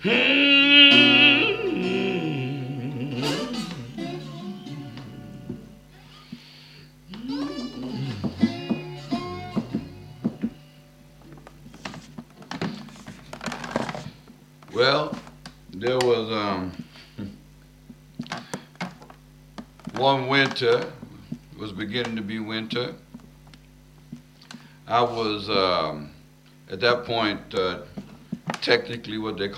Well, there was one winter, it was beginning to be winter. I was at that point technically what they